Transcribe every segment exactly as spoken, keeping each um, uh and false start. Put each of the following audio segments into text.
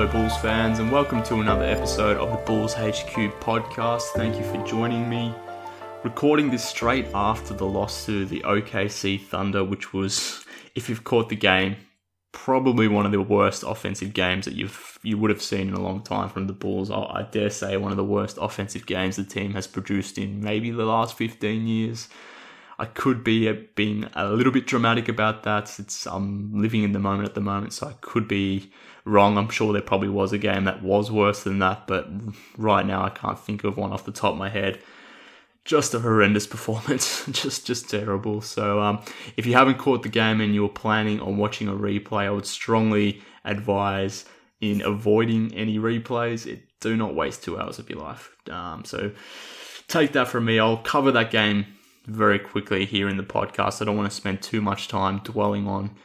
Hello Bulls fans, and welcome to another episode of the Bulls H Q podcast. Thank you for joining me. Recording this straight after the loss to the O K C Thunder, which was, if you've caught the game, probably one of the worst offensive games that you've you would have seen in a long time from the Bulls. I, I dare say one of the worst offensive games the team has produced in maybe the last fifteen years. I could be being a little bit dramatic about that. It's I'm living in the moment at the moment, so I could be wrong. I'm sure there probably was a game that was worse than that, but right now I can't think of one off the top of my head. Just a horrendous performance, just just terrible. So um, if you haven't caught the game and you're planning on watching a replay, I would strongly advise in avoiding any replays. It, do not waste two hours of your life. Um, so take that from me. I'll cover that game very quickly here in the podcast. I don't want to spend too much time dwelling on,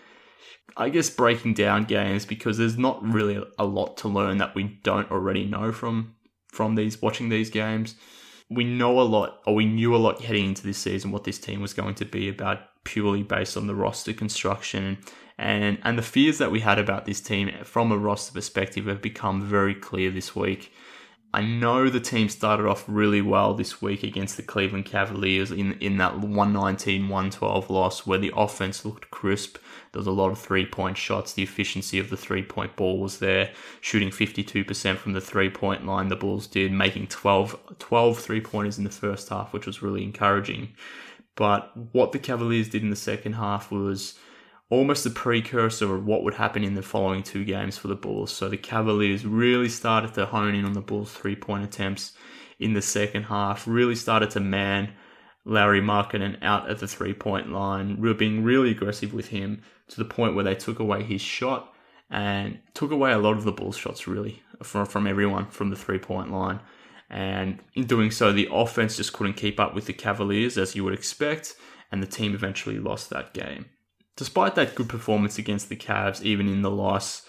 I guess, breaking down games, because there's not really a lot to learn that we don't already know from from these watching these games. We know a lot, or we knew a lot heading into this season, what this team was going to be about, purely based on the roster construction. And, and the fears that we had about this team from a roster perspective have become very clear this week. I know the team started off really well this week against the Cleveland Cavaliers in, in that one nineteen one twelve loss, where the offense looked crisp. There was a lot of three-point shots. The efficiency of the three-point ball was there, shooting fifty-two percent from the three-point line. The Bulls did, making twelve, twelve three-pointers in the first half, which was really encouraging. But what the Cavaliers did in the second half was almost a precursor of what would happen in the following two games for the Bulls. So the Cavaliers really started to hone in on the Bulls' three-point attempts in the second half, really started to man Lauri Markkanen out at the three-point line, being really aggressive with him to the point where they took away his shot and took away a lot of the Bulls' shots, really, from, from everyone from the three-point line. And in doing so, the offense just couldn't keep up with the Cavaliers, as you would expect, and the team eventually lost that game. Despite that good performance against the Cavs, even in the loss,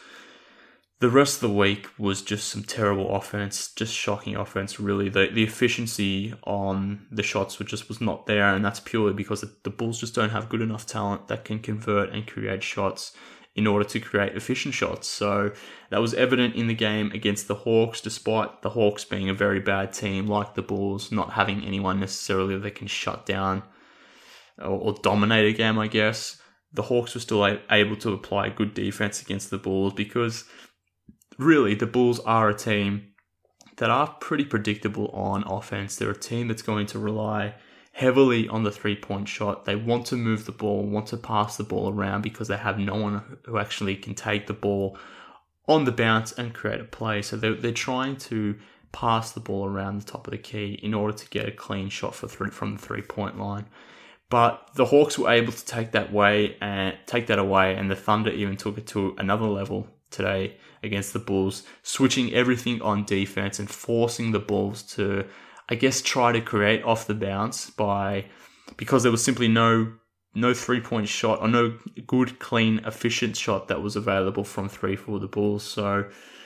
the rest of the week was just some terrible offense, just shocking offense, really. The the efficiency on the shots was just was not there, and that's purely because the Bulls just don't have good enough talent that can convert and create shots in order to create efficient shots. So that was evident in the game against the Hawks, despite the Hawks being a very bad team like the Bulls, not having anyone necessarily that can shut down or, or dominate a game, I guess. The Hawks were still able to apply good defense against the Bulls, because really the Bulls are a team that are pretty predictable on offense. They're a team that's going to rely heavily on the three-point shot. They want to move the ball, want to pass the ball around, because they have no one who actually can take the ball on the bounce and create a play. So they're, they're trying to pass the ball around the top of the key in order to get a clean shot for three, from the three-point line. But the Hawks were able to take that way and take that away, and the Thunder even took it to another level today against the Bulls, switching everything on defense and forcing the Bulls to, I guess, try to create off the bounce by because there was simply no no three-point shot or no good, clean, efficient shot that was available from three for the Bulls. So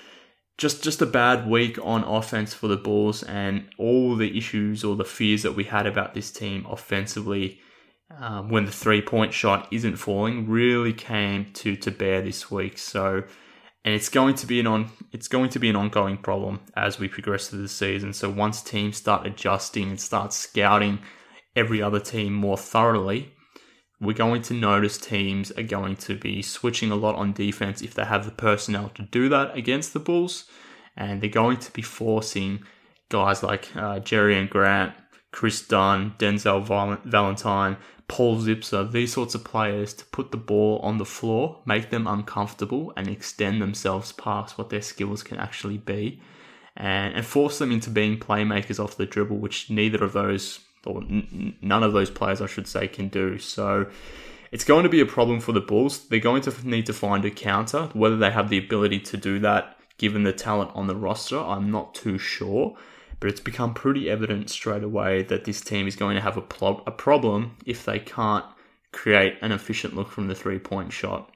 just just a bad week on offense for the Bulls, and all the issues or the fears that we had about this team offensively, Um, when the three-point shot isn't falling, really came to, to bear this week. So, and it's going to be an on it's going to be an ongoing problem as we progress through the season. So once teams start adjusting and start scouting every other team more thoroughly, we're going to notice teams are going to be switching a lot on defense if they have the personnel to do that against the Bulls, and they're going to be forcing guys like uh, Jerian Grant, Chris Dunn, Denzel Valentine, Paul Zipser, these sorts of players to put the ball on the floor, make them uncomfortable, and extend themselves past what their skills can actually be, and, and force them into being playmakers off the dribble, which neither of those, or n- none of those players, I should say, can do. So it's going to be a problem for the Bulls. They're going to need to find a counter. Whether they have the ability to do that, given the talent on the roster, I'm not too sure. But it's become pretty evident straight away that this team is going to have a, pl- a problem if they can't create an efficient look from the three-point shot.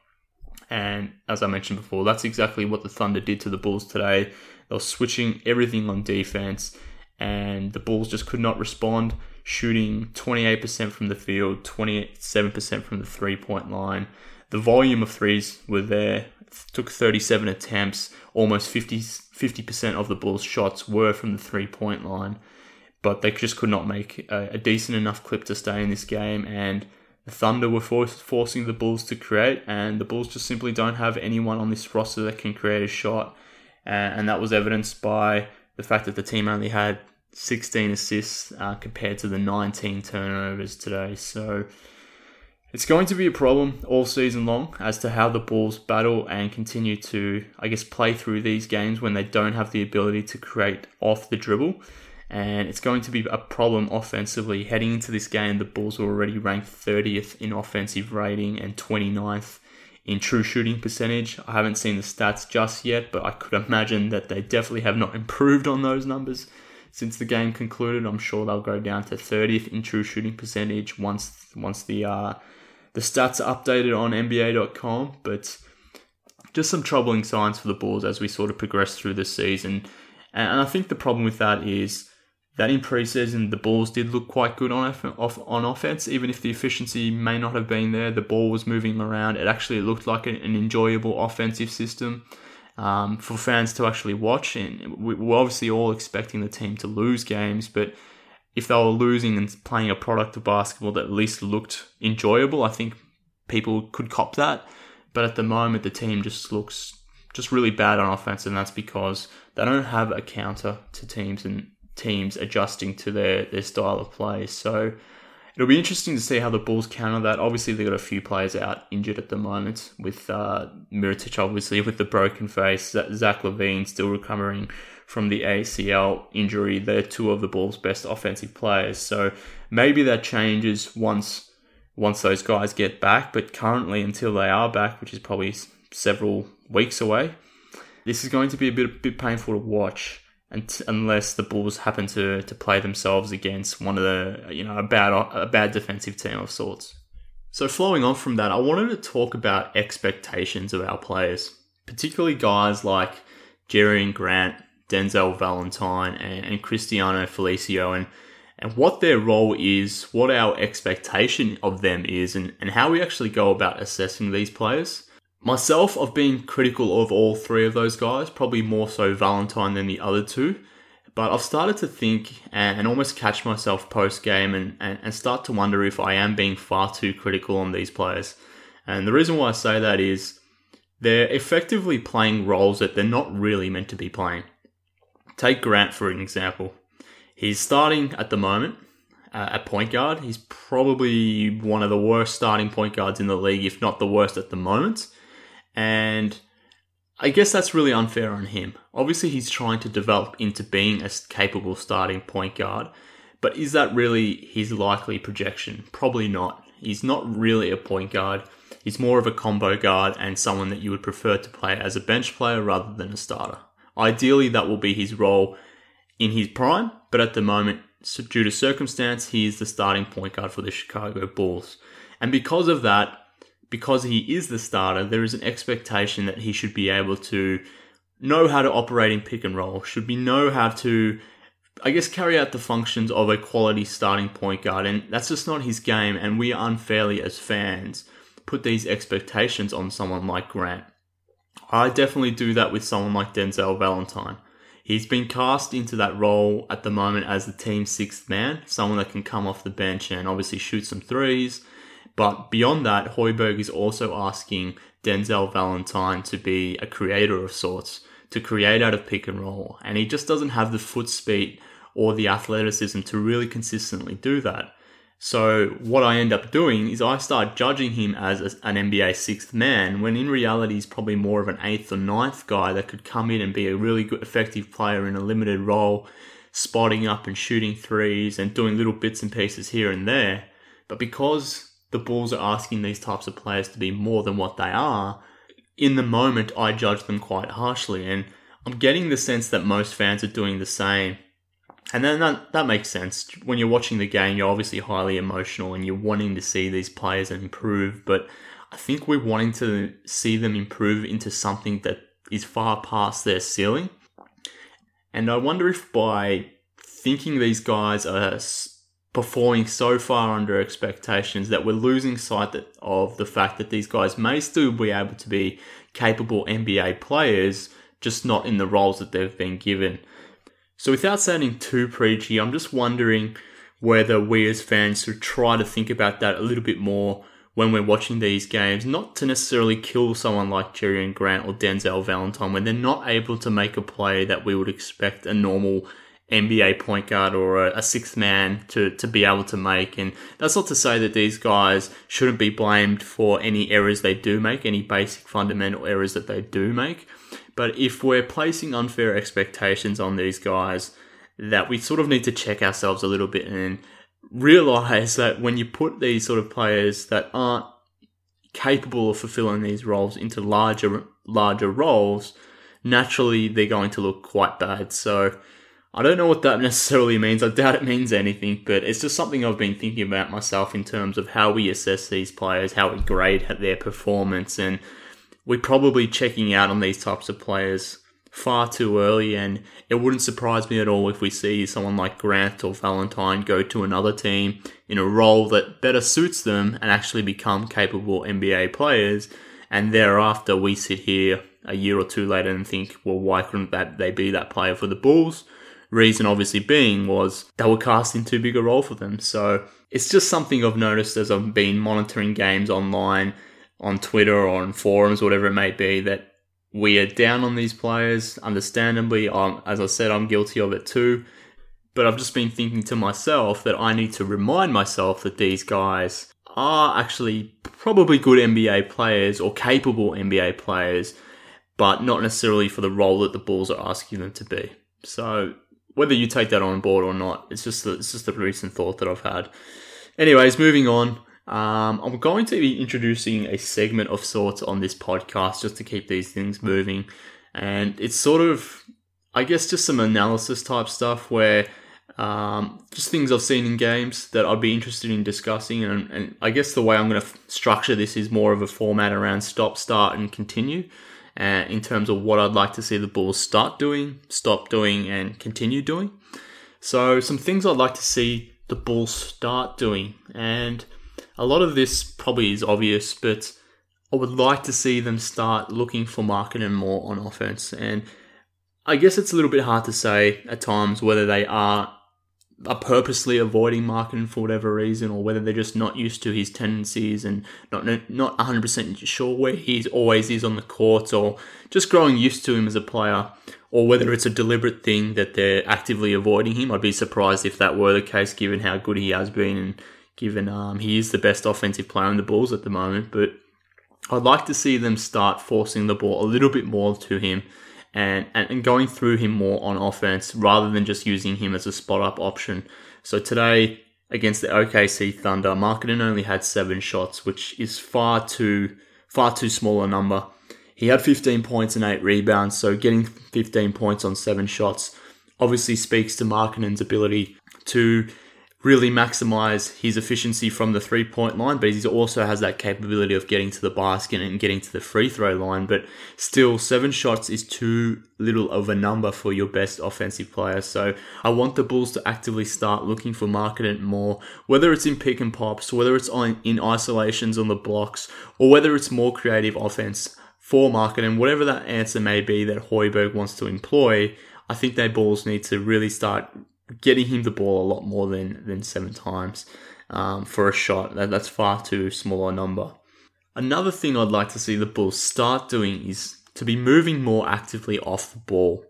And as I mentioned before, that's exactly what the Thunder did to the Bulls today. They were switching everything on defense, and the Bulls just could not respond, shooting twenty-eight percent from the field, twenty-seven percent from the three-point line. The volume of threes were there took thirty-seven attempts, almost fifty percent of the Bulls' shots were from the three-point line, but they just could not make a, a decent enough clip to stay in this game, and the Thunder were for- forcing the Bulls to create, and the Bulls just simply don't have anyone on this roster that can create a shot, uh, and that was evidenced by the fact that the team only had sixteen assists uh, compared to the nineteen turnovers today. So it's going to be a problem all season long as to how the Bulls battle and continue to, I guess, play through these games when they don't have the ability to create off the dribble. And it's going to be a problem offensively. Heading into this game, the Bulls were already ranked thirtieth in offensive rating and twenty-ninth in true shooting percentage. I haven't seen the stats just yet, but I could imagine that they definitely have not improved on those numbers since the game concluded. I'm sure they'll go down to thirtieth in true shooting percentage once once the uh, the stats are updated on N B A dot com. But just some troubling signs for the Bulls as we sort of progress through the season. And I think the problem with that is that in preseason, the Bulls did look quite good on off, on offense, even if the efficiency may not have been there. The ball was moving around. It actually looked like an, an enjoyable offensive system um, for fans to actually watch. And we were obviously all expecting the team to lose games, but if they were losing and playing a product of basketball that at least looked enjoyable, I think people could cop that. But at the moment, the team just looks just really bad on offense, and that's because they don't have a counter to teams and teams adjusting to their, their style of play. So it'll be interesting to see how the Bulls counter that. Obviously, they've got a few players out injured at the moment, with uh, Mirotic obviously with the broken face, Zach LaVine still recovering from the A C L injury. They're two of the Bulls' best offensive players. So maybe that changes once once those guys get back. But currently, until they are back, which is probably several weeks away, this is going to be a bit, a bit painful to watch. And unless the Bulls happen to, to play themselves against one of the, you know, a bad a bad defensive team of sorts. So flowing on from that, I wanted to talk about expectations of our players, particularly guys like Jerian Grant, Denzel Valentine, and, and Cristiano Felicio, and, and what their role is, what our expectation of them is, and, and how we actually go about assessing these players. Myself, I've been critical of all three of those guys, probably more so Valentine than the other two. But I've started to think and, and almost catch myself post-game and, and, and start to wonder if I am being far too critical on these players. And the reason why I say that is they're effectively playing roles that they're not really meant to be playing. Take Grant, for an example. He's starting at the moment uh, at point guard. He's probably one of the worst starting point guards in the league, if not the worst at the moment. And I guess that's really unfair on him. Obviously, he's trying to develop into being a capable starting point guard. But is that really his likely projection? Probably not. He's not really a point guard. He's more of a combo guard and someone that you would prefer to play as a bench player rather than a starter. Ideally, that will be his role in his prime. But at the moment, due to circumstance, he is the starting point guard for the Chicago Bulls. And because of that, because he is the starter, there is an expectation that he should be able to know how to operate in pick and roll, should be know how to, I guess, carry out the functions of a quality starting point guard. And that's just not his game. And we unfairly, as fans, put these expectations on someone like Grant. I definitely do that with someone like Denzel Valentine. He's been cast into that role at the moment as the team's sixth man, someone that can come off the bench and obviously shoot some threes. But beyond that, Hoiberg is also asking Denzel Valentine to be a creator of sorts, to create out of pick and roll. And he just doesn't have the foot speed or the athleticism to really consistently do that. So what I end up doing is I start judging him as a, an N B A sixth man, when in reality he's probably more of an eighth or ninth guy that could come in and be a really good, effective player in a limited role, spotting up and shooting threes and doing little bits and pieces here and there. But because the Bulls are asking these types of players to be more than what they are, in the moment I judge them quite harshly, and I'm getting the sense that most fans are doing the same. And then that, that makes sense. When you're watching the game, you're obviously highly emotional and you're wanting to see these players improve, but I think we're wanting to see them improve into something that is far past their ceiling. And I wonder if by thinking these guys are performing so far under expectations that we're losing sight that, of the fact that these guys may still be able to be capable N B A players, just not in the roles that they've been given. So without sounding too preachy, I'm just wondering whether we as fans should try to think about that a little bit more when we're watching these games, not to necessarily kill someone like Jerian Grant or Denzel Valentine when they're not able to make a play that we would expect a normal N B A point guard or a, a sixth man to, to be able to make. And that's not to say that these guys shouldn't be blamed for any errors they do make, any basic fundamental errors that they do make. But if we're placing unfair expectations on these guys, that we sort of need to check ourselves a little bit and realize that when you put these sort of players that aren't capable of fulfilling these roles into larger larger roles, naturally they're going to look quite bad. So I don't know what that necessarily means. I doubt it means anything, but it's just something I've been thinking about myself in terms of how we assess these players, how we grade their performance, and we're probably checking out on these types of players far too early, and it wouldn't surprise me at all if we see someone like Grant or Valentine go to another team in a role that better suits them and actually become capable N B A players, and thereafter we sit here a year or two later and think, well, why couldn't that they be that player for the Bulls? Reason obviously being was they were cast in too big a role for them. So it's just something I've noticed as I've been monitoring games online, on Twitter or on forums, whatever it may be, that we are down on these players. Understandably, um, as I said, I'm guilty of it too. But I've just been thinking to myself that I need to remind myself that these guys are actually probably good N B A players or capable N B A players, but not necessarily for the role that the Bulls are asking them to be. So whether you take that on board or not, it's just a, it's just a recent thought that I've had. Anyways, moving on. Um, I'm going to be introducing a segment of sorts on this podcast just to keep these things moving. And it's sort of, I guess, just some analysis type stuff where um, just things I've seen in games that I'd be interested in discussing. And, and I guess the way I'm going to f- structure this is more of a format around stop, start, and continue. Uh, in terms of what I'd like to see the Bulls start doing, stop doing, and continue doing. So some things I'd like to see the Bulls start doing. And a lot of this probably is obvious, but I would like to see them start looking for Markkanen more on offense. And I guess it's a little bit hard to say at times whether they are, are purposely avoiding Markkanen for whatever reason, or whether they're just not used to his tendencies and not not one hundred percent sure where he always is on the court, or just growing used to him as a player, or whether it's a deliberate thing that they're actively avoiding him. I'd be surprised if that were the case, given how good he has been and given um, he is the best offensive player in the Bulls at the moment. But I'd like to see them start forcing the ball a little bit more to him and, and, and going through him more on offense rather than just using him as a spot-up option. So today, against the O K C Thunder, Markkanen only had seven shots, which is far too far too small a number. He had fifteen points and eight rebounds, so getting fifteen points on seven shots obviously speaks to Markkanen's ability to really maximize his efficiency from the three-point line, but he also has that capability of getting to the basket and getting to the free throw line. But still, seven shots is too little of a number for your best offensive player. So I want the Bulls to actively start looking for Markkanen more, whether it's in pick and pops, whether it's on, in isolations on the blocks, or whether it's more creative offense for Markkanen. Whatever that answer may be that Hoiberg wants to employ, I think they Bulls need to really start getting him the ball a lot more than, than seven times um, for a shot. That, that's far too small a number. Another thing I'd like to see the Bulls start doing is to be moving more actively off the ball.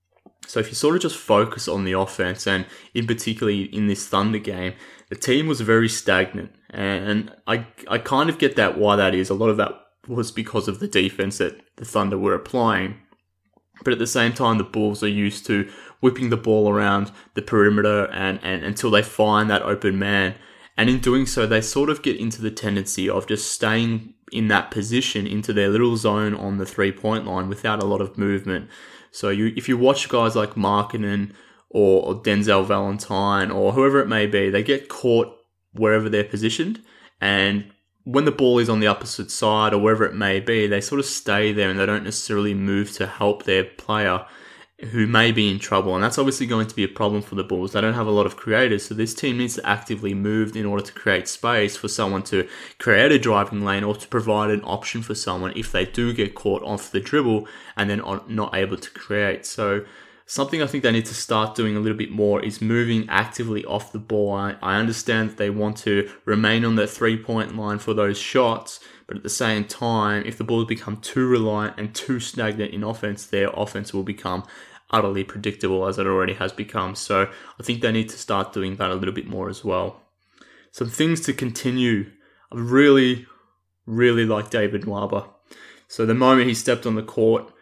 So if you sort of just focus on the offense, and in particularly in this Thunder game, the team was very stagnant. And I, I kind of get that why that is. A lot of that was because of the defense that the Thunder were applying. But at the same time, the Bulls are used to whipping the ball around the perimeter and, and until they find that open man. And in doing so, they sort of get into the tendency of just staying in that position into their little zone on the three-point line without a lot of movement. So you, if you watch guys like Markkanen or, or Denzel Valentine or whoever it may be, they get caught wherever they're positioned. And when the ball is on the opposite side or wherever it may be, they sort of stay there and they don't necessarily move to help their player who may be in trouble, and that's obviously going to be a problem for the Bulls. They don't have a lot of creators, so this team needs to actively move in order to create space for someone to create a driving lane or to provide an option for someone if they do get caught off the dribble and then are not able to create. So something I think they need to start doing a little bit more is moving actively off the ball. I, I understand that they want to remain on that three-point line for those shots, but at the same time, if the Bulls become too reliant and too stagnant in offense, their offense will become utterly predictable as it already has become. So I think they need to start doing that a little bit more as well. Some things to continue. I really, really like David Nwaba. So the moment he stepped on the court,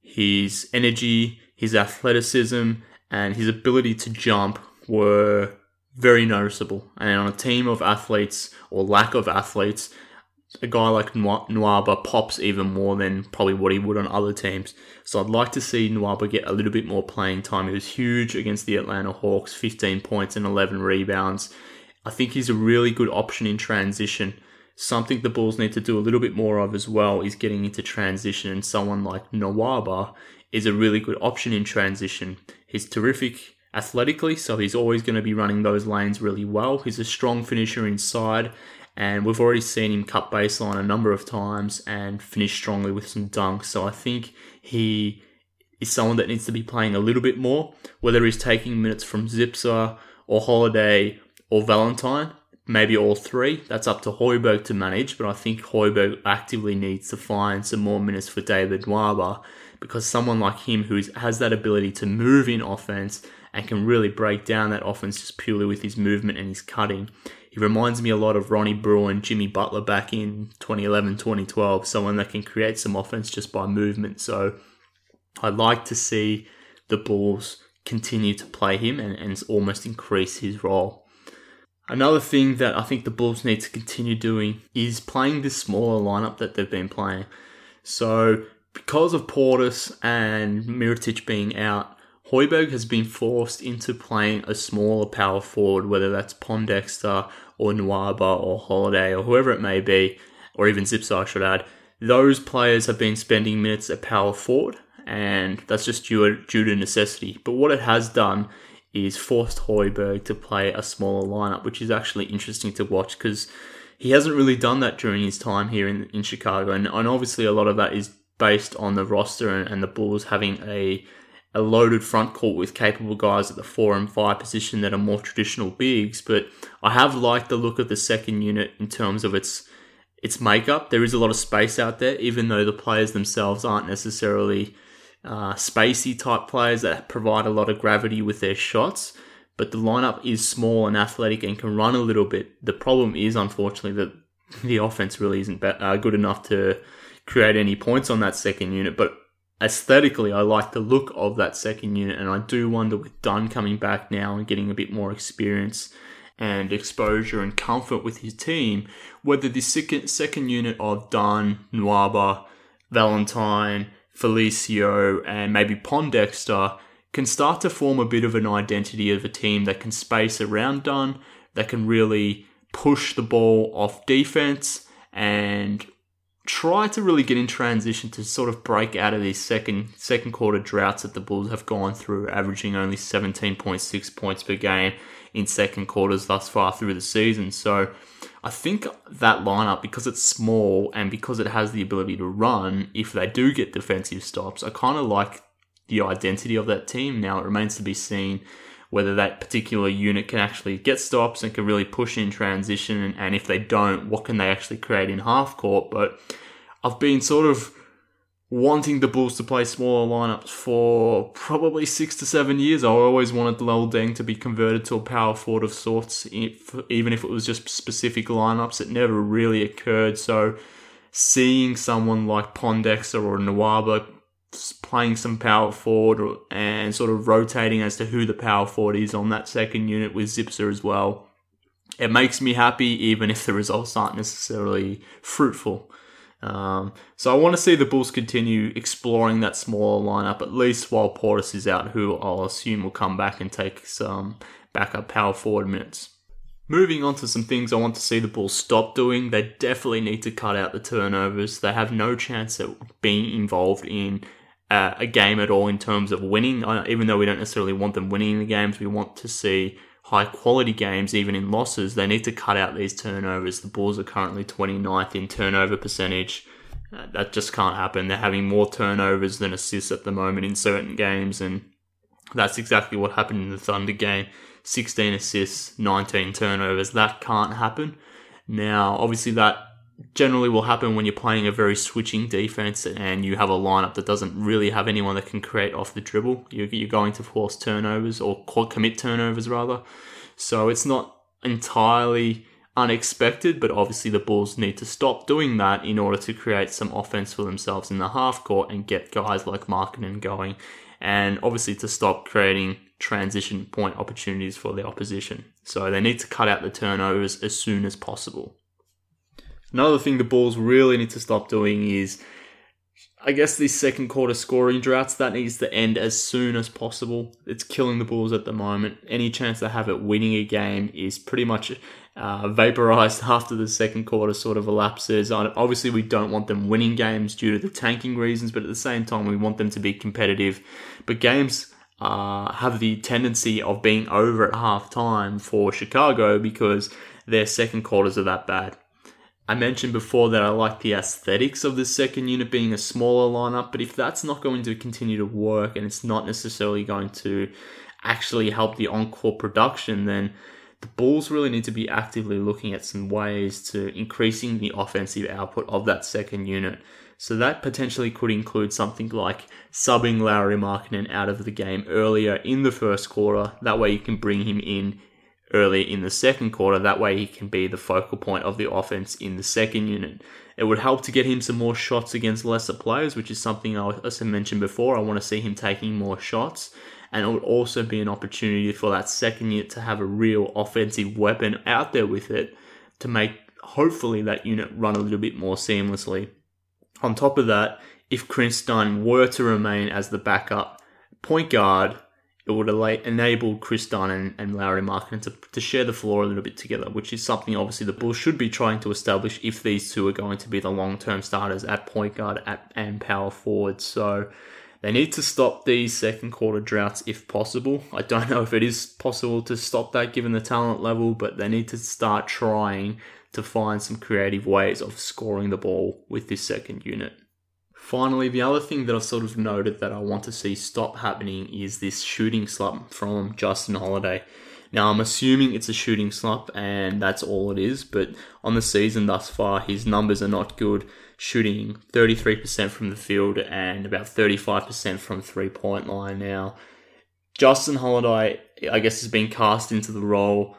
his energy, his athleticism, and his ability to jump were very noticeable. And on a team of athletes, or lack of athletes, a guy like Nwaba pops even more than probably what he would on other teams. So I'd like to see Nwaba get a little bit more playing time. He was huge against the Atlanta Hawks, fifteen points and eleven rebounds. I think he's a really good option in transition. Something the Bulls need to do a little bit more of as well is getting into transition, and someone like Nwaba is a really good option in transition. He's terrific athletically, so he's always going to be running those lanes really well. He's a strong finisher inside, and we've already seen him cut baseline a number of times and finish strongly with some dunks. So I think he is someone that needs to be playing a little bit more, whether he's taking minutes from Zipser or Holiday or Valentine, maybe all three. That's up to Højbjerg to manage, but I think Højbjerg actively needs to find some more minutes for David Nwaba, because someone like him who has that ability to move in offense and can really break down that offense just purely with his movement and his cutting. He reminds me a lot of Ronnie Brewer and Jimmy Butler back in twenty eleven, twenty twelve, someone that can create some offense just by movement. So I'd like to see the Bulls continue to play him and, and almost increase his role. Another thing that I think the Bulls need to continue doing is playing this smaller lineup that they've been playing. So because of Portis and Mirotic being out, Højbjerg has been forced into playing a smaller power forward, whether that's Pondexter or Nwaba or Holiday or whoever it may be, or even Zipser, I should add. Those players have been spending minutes at power forward, and that's just due, due to necessity. But what it has done is forced Højbjerg to play a smaller lineup, which is actually interesting to watch because he hasn't really done that during his time here in, in Chicago. And, and obviously a lot of that is based on the roster and, and the Bulls having a a loaded front court with capable guys at the four and five position that are more traditional bigs. But I have liked the look of the second unit in terms of its its makeup. There is a lot of space out there, even though the players themselves aren't necessarily uh, spacey type players that provide a lot of gravity with their shots. But the lineup is small and athletic and can run a little bit. The problem is, unfortunately, that the offense really isn't uh, good enough to create any points on that second unit. But aesthetically, I like the look of that second unit, and I do wonder with Dunn coming back now and getting a bit more experience and exposure and comfort with his team, whether the second, second unit of Dunn, Nwaba, Valentine, Felicio, and maybe Pondexter can start to form a bit of an identity of a team that can space around Dunn, that can really push the ball off defense and try to really get in transition to sort of break out of these second second quarter droughts that the Bulls have gone through, averaging only seventeen point six points per game in second quarters thus far through the season. So I think that lineup, because it's small and because it has the ability to run, if they do get defensive stops, I kind of like the identity of that team. Now it remains to be seen whether that particular unit can actually get stops and can really push in transition, and, and if they don't, what can they actually create in half court. But I've been sort of wanting the Bulls to play smaller lineups for probably six to seven years. I always wanted Luol Deng to be converted to a power forward of sorts, if, even if it was just specific lineups. It never really occurred. So seeing someone like Pondexter or Nwaba playing some power forward and sort of rotating as to who the power forward is on that second unit with Zipser as well, it makes me happy, even if the results aren't necessarily fruitful. Um, so I want to see the Bulls continue exploring that smaller lineup, at least while Portis is out, who I'll assume will come back and take some backup power forward minutes. Moving on to some things I want to see the Bulls stop doing. They definitely need to cut out the turnovers. They have no chance at being involved in uh, a game at all in terms of winning. Uh, even though we don't necessarily want them winning the games, we want to see high quality games even in losses. They need to cut out these turnovers. The Bulls are currently twenty-ninth in turnover percentage. Uh, that just can't happen. They're having more turnovers than assists at the moment in certain games, and that's exactly what happened in the Thunder game. sixteen assists, nineteen turnovers. That can't happen. Now, obviously that generally will happen when you're playing a very switching defense and you have a lineup that doesn't really have anyone that can create off the dribble. You're going to force turnovers, or commit turnovers rather. So it's not entirely unexpected, but obviously the Bulls need to stop doing that in order to create some offense for themselves in the half court and get guys like Markkanen going, and obviously to stop creating transition point opportunities for the opposition. So they need to cut out the turnovers as soon as possible. Another thing the Bulls really need to stop doing is, I guess, these second quarter scoring droughts. That needs to end as soon as possible. It's killing the Bulls at the moment. Any chance they have at winning a game is pretty much uh, vaporized after the second quarter sort of elapses. Obviously, we don't want them winning games due to the tanking reasons, but at the same time, we want them to be competitive. But games uh, have the tendency of being over at halftime for Chicago because their second quarters are that bad. I mentioned before that I like the aesthetics of the second unit being a smaller lineup, but if that's not going to continue to work and it's not necessarily going to actually help the on-court production, then the Bulls really need to be actively looking at some ways to increasing the offensive output of that second unit. So that potentially could include something like subbing Lauri Markkanen out of the game earlier in the first quarter. That way you can bring him in early in the second quarter. That way he can be the focal point of the offense in the second unit. It would help to get him some more shots against lesser players, which is something I also mentioned before. I want to see him taking more shots. And it would also be an opportunity for that second unit to have a real offensive weapon out there with it to make, hopefully, that unit run a little bit more seamlessly. On top of that, if Chris Dunn were to remain as the backup point guard, it would enable Chris Dunn and, and Lauri Markkanen to, to share the floor a little bit together, which is something obviously the Bulls should be trying to establish if these two are going to be the long-term starters at point guard at, and power forward. So they need to stop these second quarter droughts if possible. I don't know if it is possible to stop that given the talent level, but they need to start trying to find some creative ways of scoring the ball with this second unit. Finally, the other thing that I've sort of noted that I want to see stop happening is this shooting slump from Justin Holiday. Now, I'm assuming it's a shooting slump and that's all it is, but on the season thus far, his numbers are not good, shooting thirty-three percent from the field and about thirty-five percent from three-point line now. Justin Holiday, I guess, has been cast into the role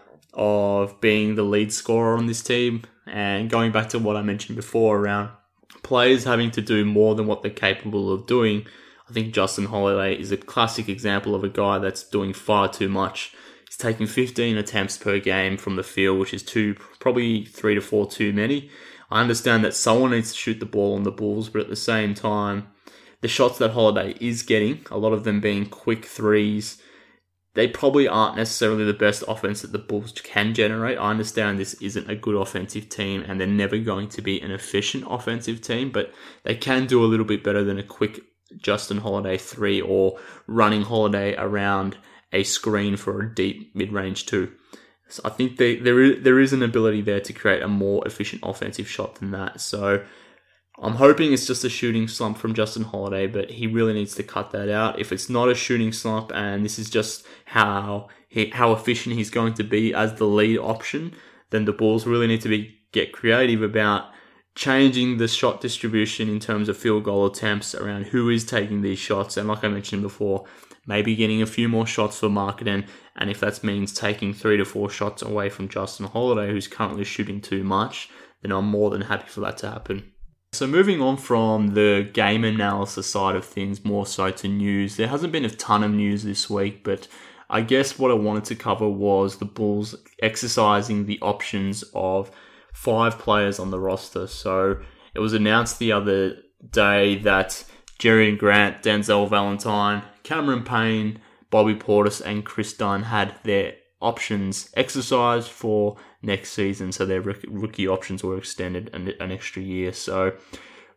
of being the lead scorer on this team, and going back to what I mentioned before around players having to do more than what they're capable of doing, I think Justin Holiday is a classic example of a guy that's doing far too much. He's taking fifteen attempts per game from the field, which is two, probably three to four too many. I understand that someone needs to shoot the ball on the Bulls, but at the same time, the shots that Holiday is getting, a lot of them being quick threes, they probably aren't necessarily the best offense that the Bulls can generate. I understand this isn't a good offensive team and they're never going to be an efficient offensive team, but they can do a little bit better than a quick Justin Holiday three or running Holiday around a screen for a deep mid-range two. So I think they, there is, there is an ability there to create a more efficient offensive shot than that. So I'm hoping it's just a shooting slump from Justin Holiday, but he really needs to cut that out. If it's not a shooting slump and this is just how he, how efficient he's going to be as the lead option, then the Bulls really need to be get creative about changing the shot distribution in terms of field goal attempts around who is taking these shots. And like I mentioned before, maybe getting a few more shots for Markkanen, and if that means taking three to four shots away from Justin Holiday, who's currently shooting too much, then I'm more than happy for that to happen. So moving on from the game analysis side of things, more so to news. There hasn't been a ton of news this week, but I guess what I wanted to cover was the Bulls exercising the options of five players on the roster. So it was announced the other day that Jerry Grant, Denzel Valentine, Cameron Payne, Bobby Portis, and Chris Dunn had their options exercised for next season, so their rookie options were extended an, an extra year. So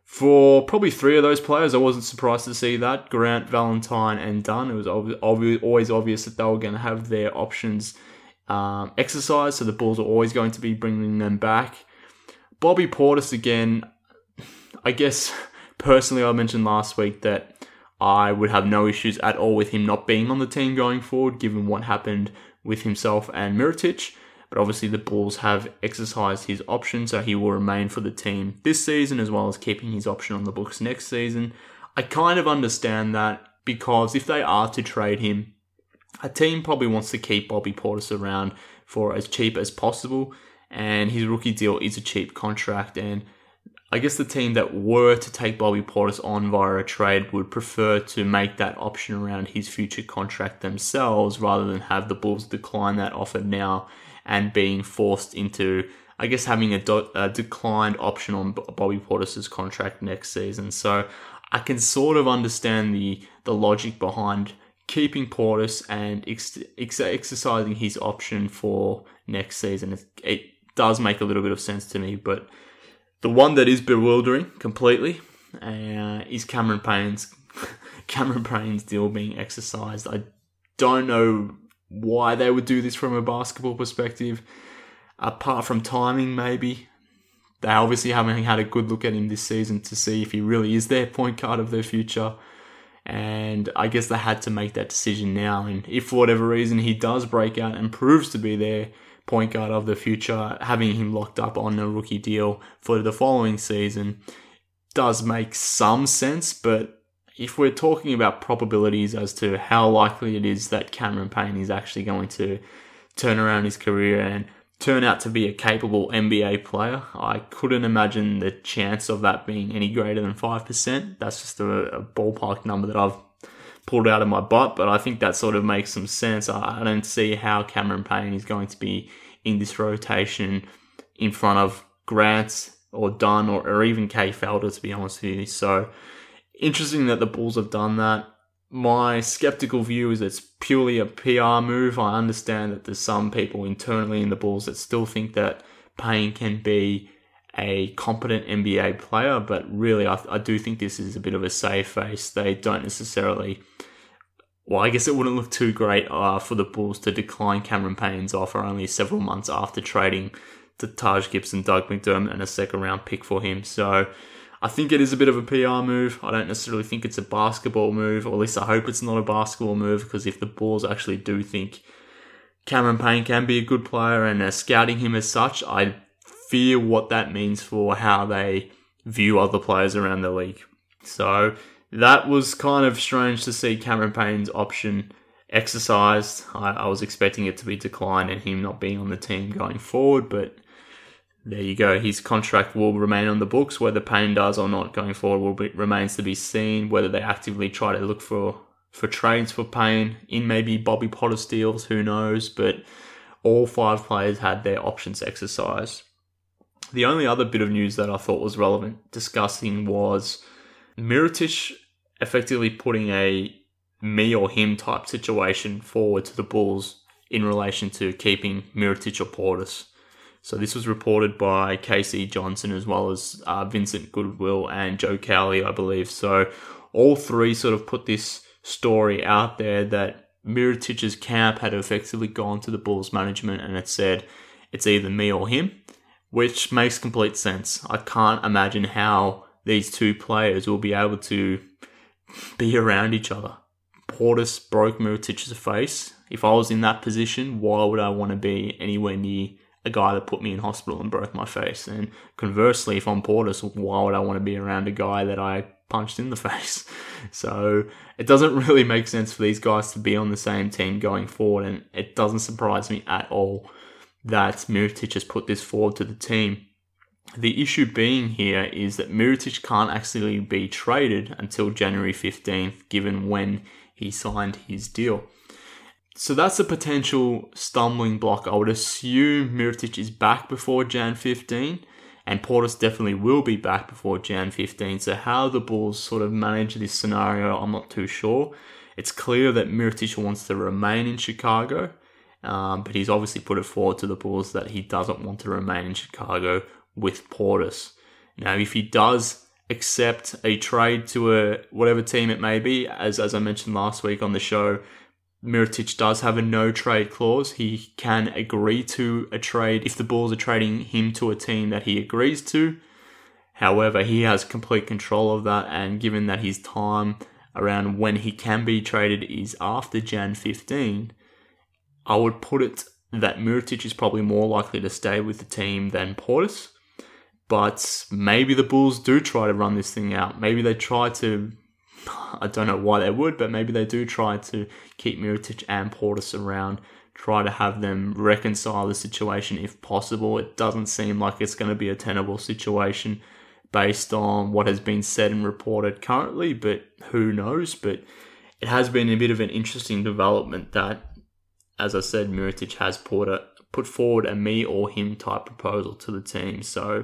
For probably three of those players, I wasn't surprised to see that. Grant, Valentine, and Dunn. It was ob- ob- always obvious that they were going to have their options um, exercised, so the Bulls are always going to be bringing them back. Bobby Portis, again, I guess personally I mentioned last week that I would have no issues at all with him not being on the team going forward, given what happened with himself and Mirotic. But obviously the Bulls have exercised his option, so he will remain for the team this season, as well as keeping his option on the books next season. I kind of understand that, because if they are to trade him, a team probably wants to keep Bobby Portis around for as cheap as possible, and his rookie deal is a cheap contract, and I guess the team that were to take Bobby Portis on via a trade would prefer to make that option around his future contract themselves, rather than have the Bulls decline that offer now and being forced into, I guess, having a, do- a declined option on Bobby Portis' contract next season. So I can sort of understand the, the logic behind keeping Portis and ex- ex- exercising his option for next season. It, it does make a little bit of sense to me, but the one that is bewildering completely uh, is Cameron Payne's Cameron Payne's deal being exercised. I don't know why they would do this from a basketball perspective, apart from timing maybe. They obviously haven't had a good look at him this season to see if he really is their point guard of their future, and I guess they had to make that decision now. And if for whatever reason he does break out and proves to be their point guard of the future, having him locked up on a rookie deal for the following season does make some sense. But if we're talking about probabilities as to how likely it is that Cameron Payne is actually going to turn around his career and turn out to be a capable N B A player, I couldn't imagine the chance of that being any greater than five percent. That's just a, a ballpark number that I've pulled out of my butt, but I think that sort of makes some sense. I, I don't see how Cameron Payne is going to be in this rotation in front of Grant or Dunn or, or even Kay Felder, to be honest with you. So interesting that the Bulls have done that. My skeptical view is it's purely a P R move. I understand that there's some people internally in the Bulls that still think that Payne can be a competent N B A player, but really I, I do think this is a bit of a save face. They don't necessarily... Well, I guess it wouldn't look too great uh, for the Bulls to decline Cameron Payne's offer only several months after trading to Taj Gibson, Doug McDermott, and a second round pick for him. So I think it is a bit of a P R move. I don't necessarily think it's a basketball move, or at least I hope it's not a basketball move, because if the Bulls actually do think Cameron Payne can be a good player and are scouting him as such, I fear what that means for how they view other players around the league. So that was kind of strange to see Cameron Payne's option exercised. I, I was expecting it to be declined and him not being on the team going forward, but there you go. His contract will remain on the books. Whether Payne does or not going forward will be, remains to be seen. Whether they actively try to look for, for trades for Payne in maybe Bobby Portis deals, who knows, but all five players had their options exercised. The only other bit of news that I thought was relevant discussing was Mirotic effectively putting a me or him type situation forward to the Bulls in relation to keeping Mirotic or Portis. So this was reported by K C Johnson as well as uh, Vincent Goodwill and Joe Cowley, I believe. So all three sort of put this story out there that Mirotic's camp had effectively gone to the Bulls management and it said it's either me or him, which makes complete sense. I can't imagine how these two players will be able to be around each other. Portis broke Mirotic's face. If I was in that position, why would I want to be anywhere near a guy that put me in hospital and broke my face? And conversely, if I'm Portis, why would I want to be around a guy that I punched in the face? So it doesn't really make sense for these guys to be on the same team going forward, and it doesn't surprise me at all that Mirotic has put this forward to the team. The issue being here is that Mirotic can't actually be traded until January fifteenth, given when he signed his deal. So that's a potential stumbling block. I would assume Mirotic is back before January fifteenth, and Portis definitely will be back before January fifteenth. So how the Bulls sort of manage this scenario, I'm not too sure. It's clear that Mirotic wants to remain in Chicago, um, but he's obviously put it forward to the Bulls that he doesn't want to remain in Chicago with Portis. Now, if he does accept a trade to a whatever team it may be. As as I mentioned last week on the show, Mirotic does have a no trade clause. He can agree to a trade if the Bulls are trading him to a team that he agrees to. However, he has complete control of that, and given that his time around when he can be traded is after January fifteenth, I would put it that Mirotic is probably more likely to stay with the team than Portis. But maybe the Bulls do try to run this thing out. Maybe they try to, I don't know why they would, but maybe they do try to keep Mirotic and Portis around, try to have them reconcile the situation if possible. It doesn't seem like it's going to be a tenable situation based on what has been said and reported currently, but who knows? But it has been a bit of an interesting development that, as I said, Mirotic has put, a, put forward a me or him type proposal to the team. So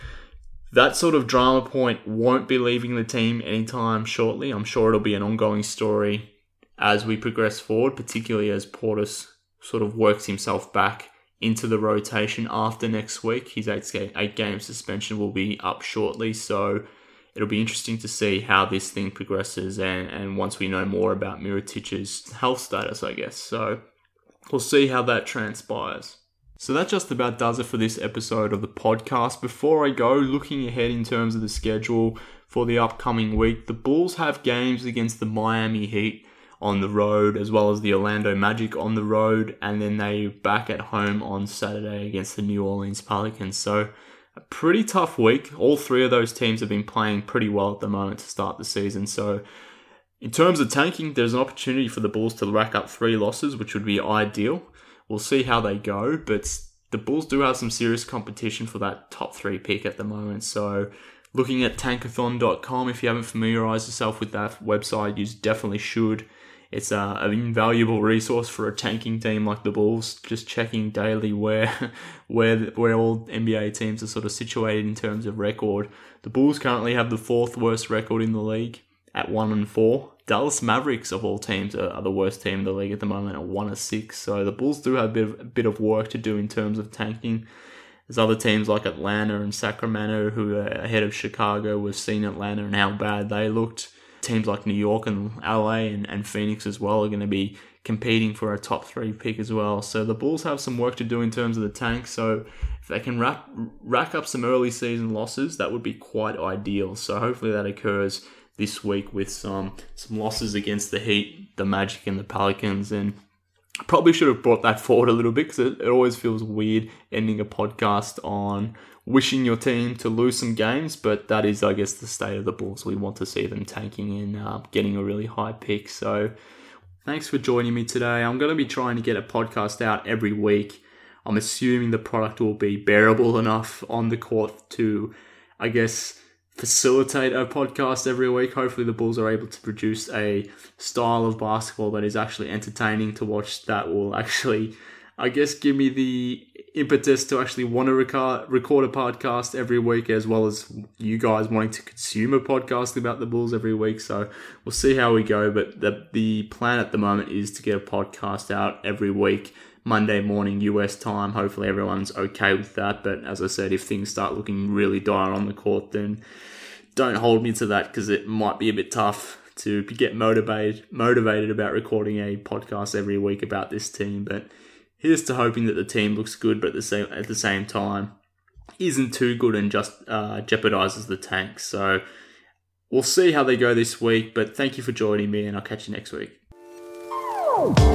that sort of drama point won't be leaving the team anytime shortly. I'm sure it'll be an ongoing story as we progress forward, particularly as Portis sort of works himself back into the rotation after next week. His eight-game suspension will be up shortly, so it'll be interesting to see how this thing progresses and, and once we know more about Mirotic's health status, I guess. So we'll see how that transpires. So that just about does it for this episode of the podcast. Before I go, looking ahead in terms of the schedule for the upcoming week, the Bulls have games against the Miami Heat on the road, as well as the Orlando Magic on the road, and then they back at home on Saturday against the New Orleans Pelicans. So a pretty tough week. All three of those teams have been playing pretty well at the moment to start the season. So in terms of tanking, there's an opportunity for the Bulls to rack up three losses, which would be ideal. We'll see how they go, but the Bulls do have some serious competition for that top three pick at the moment. So looking at tankathon dot com, if you haven't familiarized yourself with that website, you definitely should. It's uh, an invaluable resource for a tanking team like the Bulls, just checking daily where where where all N B A teams are sort of situated in terms of record. The Bulls currently have the fourth worst record in the league at one and four. Dallas Mavericks, of all teams, are, are the worst team in the league at the moment at one and six. So the Bulls do have a bit of, a bit of work to do in terms of tanking. There's other teams like Atlanta and Sacramento who are ahead of Chicago. We've seen Atlanta and how bad they looked. Teams like New York and L A and, and Phoenix as well are going to be competing for a top three pick as well. So the Bulls have some work to do in terms of the tank. So if they can rack, rack up some early season losses, that would be quite ideal. So hopefully that occurs this week with some some losses against the Heat, the Magic and the Pelicans. And I probably should have brought that forward a little bit because it, it always feels weird ending a podcast on wishing your team to lose some games, but that is, I guess, the state of the Bulls. We want to see them tanking and uh, getting a really high pick. So thanks for joining me today. I'm going to be trying to get a podcast out every week. I'm assuming the product will be bearable enough on the court to, I guess, facilitate a podcast every week. Hopefully the Bulls are able to produce a style of basketball that is actually entertaining to watch, that will actually, I guess, give me the impetus to actually want to record, record a podcast every week, as well as you guys wanting to consume a podcast about the Bulls every week. So we'll see how we go, but the the plan at the moment is to get a podcast out every week, Monday morning U S time. Hopefully everyone's okay with that, but as I said, if things start looking really dire on the court, then don't hold me to that, because it might be a bit tough to get motivated motivated about recording a podcast every week about this team. But here's to hoping that the team looks good, but at the same, at the same time isn't too good and just uh, jeopardizes the tank. So we'll see how they go this week, but thank you for joining me, and I'll catch you next week.